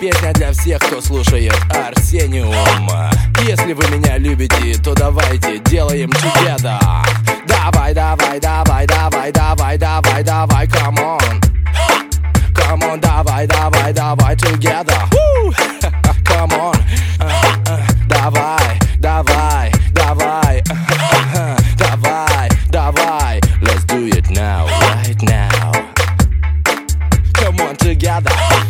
Песня для всех, кто слушает Арсениум. Если вы меня любите, то давайте делаем together. Давай, давай, давай, давай, давай, давай, давай, come on. Come on, давай, давай, давай, together. Come on. Давай, давай, давай. Давай, давай. Let's do it now, right now. Come on, together.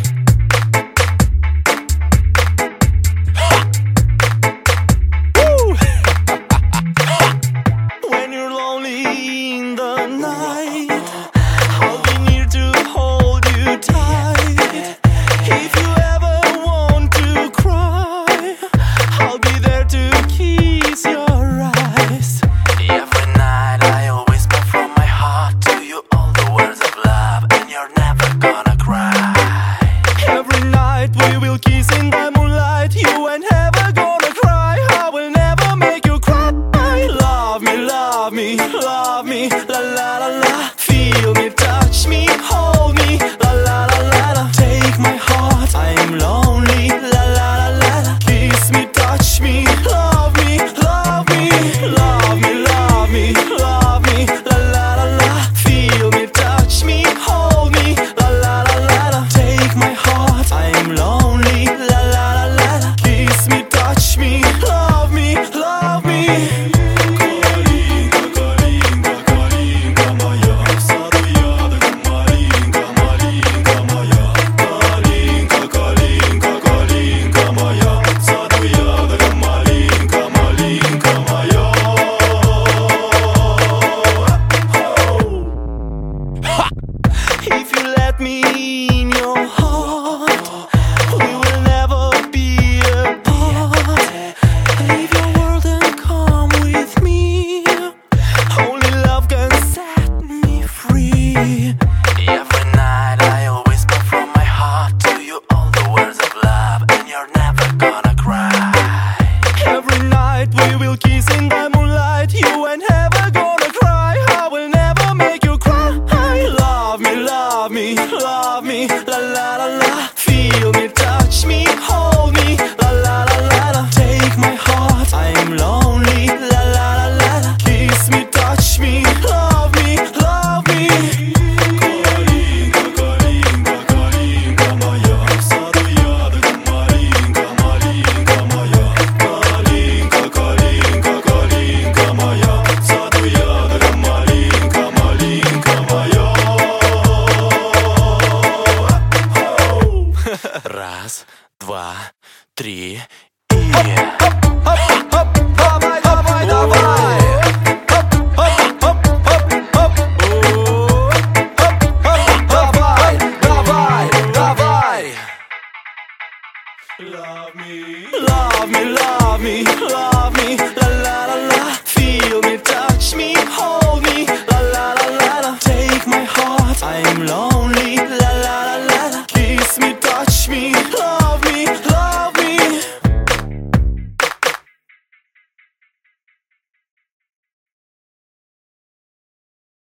When you're lonely in the night, I'll be near to hold you tight. If you ever want to cry, I'll be there to kiss your eyes. Every night I'll whisper from my heart to you all the words of love, and you're never gonna cry. Every night we will kiss in the moonlight. You ain't ever gonna cry. I will never make you cry. Love me, love me, love me, la la la la. Feel me, touch me, hold me, la la la la la. Take my heart, I'm lonely, la la la la la. Kiss me, touch me, love me, love me, love me, love me, love me, la la la la. Feel me, touch me, hold me, la la la la la. Take my heart, I'm lonely, la la la la la. Kiss me, touch me, love me, love me. If you let me in your heart, we will never be apart. Leave your world and come with me. Only love can set me free. Every night I'll whisper from my heart to you all the words of love, and you're never gonna cry. Every night we will kiss in the moonlight. You ain't ever gonna cry. I will never make you cry. Love me, love me, love me, la la la la. Feel me, touch me, hold me, la la la la la. Take my heart, I'm lonely, la la la la la. Kiss me, touch me, love me, love me. Раз, два, три Давай, давай, давай. Давай, давай, давай. Love me, love me, love me, love me, la la la la. Feel me, touch me,